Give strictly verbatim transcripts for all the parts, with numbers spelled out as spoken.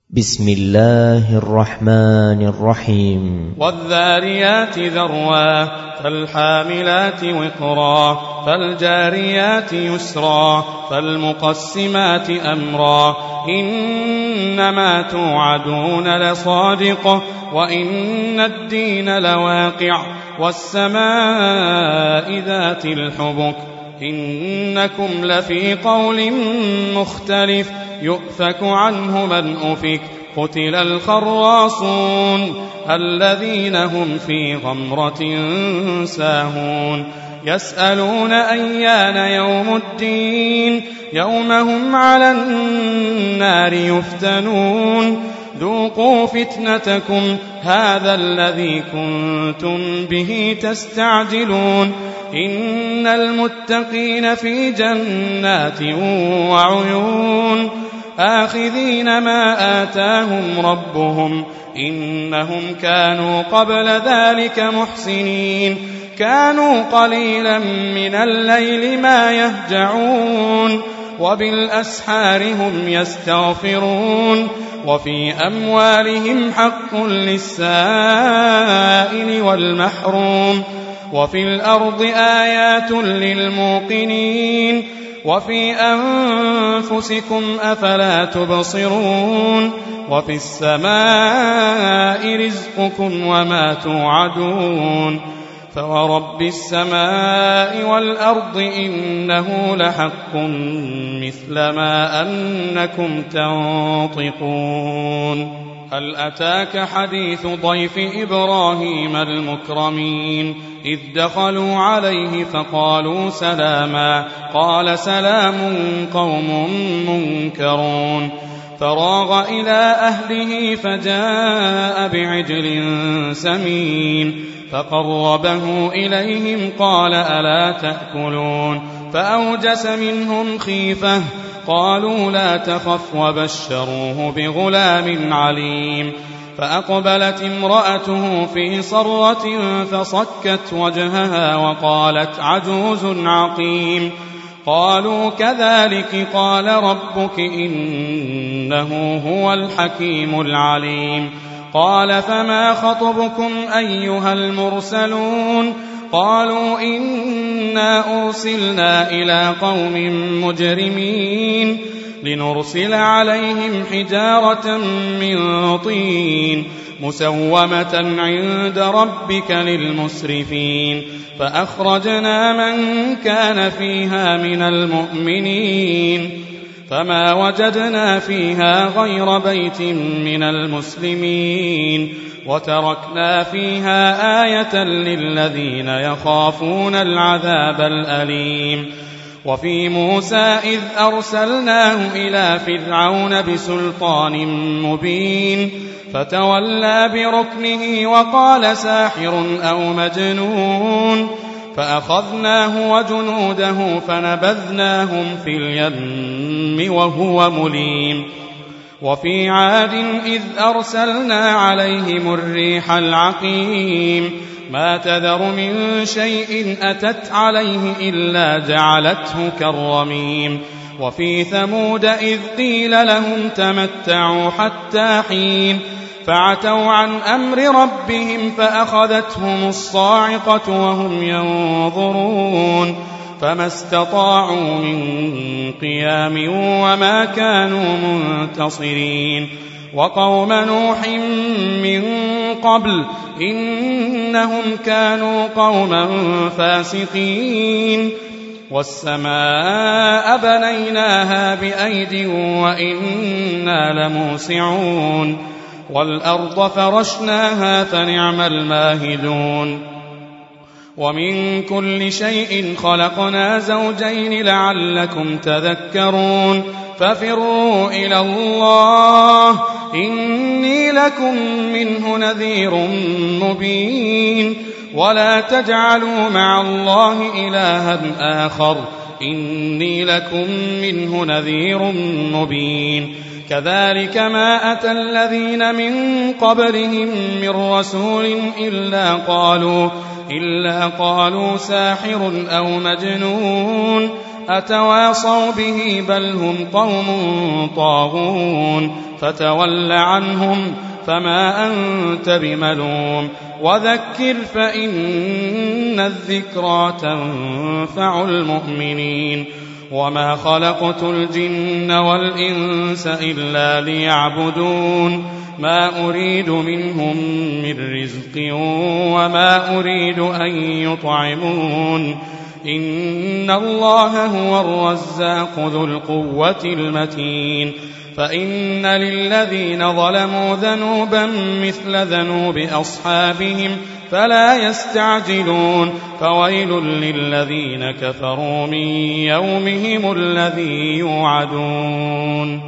بسم الله الرحمن الرحيم والذاريات ذروا فالحاملات وقرا فالجاريات يسرا فالمقسمات أمرا إنما توعدون لصادق وإن الدين لواقع والسماء ذات الحبك إنكم لفي قول مختلف يؤفك عنه من أفك قتل الخراصون الذين هم في غمرة ساهون يسألون أيان يوم الدين يوم هم على النار يفتنون ذوقوا فتنتكم هذا الذي كنتم به تستعجلون إن المتقين في جنات وعيون آخذين ما آتاهم ربهم إنهم كانوا قبل ذلك محسنين كانوا قليلا من الليل ما يهجعون وبالأسحار هم يستغفرون وفي أموالهم حق للسائل والمحروم وفي الأرض آيات للموقنين وفي أنفسكم أفلا تبصرون وفي السماء رزقكم وما توعدون فورب السماء والأرض إنه لحق مثل ما أنكم تنطقون هل أتاك حديث ضيف إبراهيم المكرمين إذ دخلوا عليه فقالوا سلاما قال سلام قوم منكرون فراغ إلى أهله فجاء بعجل سمين فقربه إليهم قال ألا تأكلون فأوجس منهم خيفة قالوا لا تخف وبشروه بغلام عليم فأقبلت امرأته في صرة فصكت وجهها وقالت عجوز عقيم قالوا كذلك قال ربك إنه هو الحكيم العليم قال فما خطبكم أيها المرسلون قالوا إنا أرسلنا إلى قوم مجرمين لنرسل عليهم حجارة من طين مسومة عند ربك للمسرفين فأخرجنا من كان فيها من المؤمنين فما وجدنا فيها غير بيت من المسلمين وتركنا فيها آية للذين يخافون العذاب الأليم وفي موسى إذ أرسلناه إلى فرعون بسلطان مبين فتولى بركنه وقال ساحر أو مجنون فأخذناه وجنوده فنبذناهم في اليم وهو مليم وفي عاد إذ أرسلنا عليهم الريح العقيم ما تذر من شيء أتت عليه إلا جعلته كالرميم وفي ثمود إذ قيل لهم تمتعوا حتى حين فعتوا عن أمر ربهم فأخذتهم الصاعقة وهم ينظرون فما استطاعوا من قيام وما كانوا منتصرين وقوم نوح من قبل إنهم كانوا قوما فاسقين والسماء بنيناها بأيد وإنا لموسعون والأرض فرشناها فنعم الماهدون ومن كل شيء خلقنا زوجين لعلكم تذكرون ففروا إلى الله إني لكم منه نذير مبين ولا تجعلوا مع الله إلها آخر إني لكم منه نذير مبين كذلك ما أتى الذين من قبلهم من رسول إلا قالوا, إلا قالوا ساحر أو مجنون أتواصوا به بل هم قوم طاغون فتول عنهم فما أنت بملوم وذكر فإن الذكرى تنفع المؤمنين وما خلقت الجن والإنس إلا ليعبدون ما أريد منهم من رزق وما أريد أن يطعمون إن الله هو الرزاق ذو القوة المتين فإن للذين ظلموا ذنوبا مثل ذنوب أصحابهم فلا يستعجلون فويل للذين كفروا من يومهم الذي يوعدون.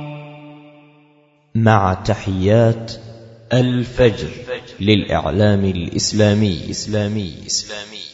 مع تحيات الفجر للإعلام الإسلامي.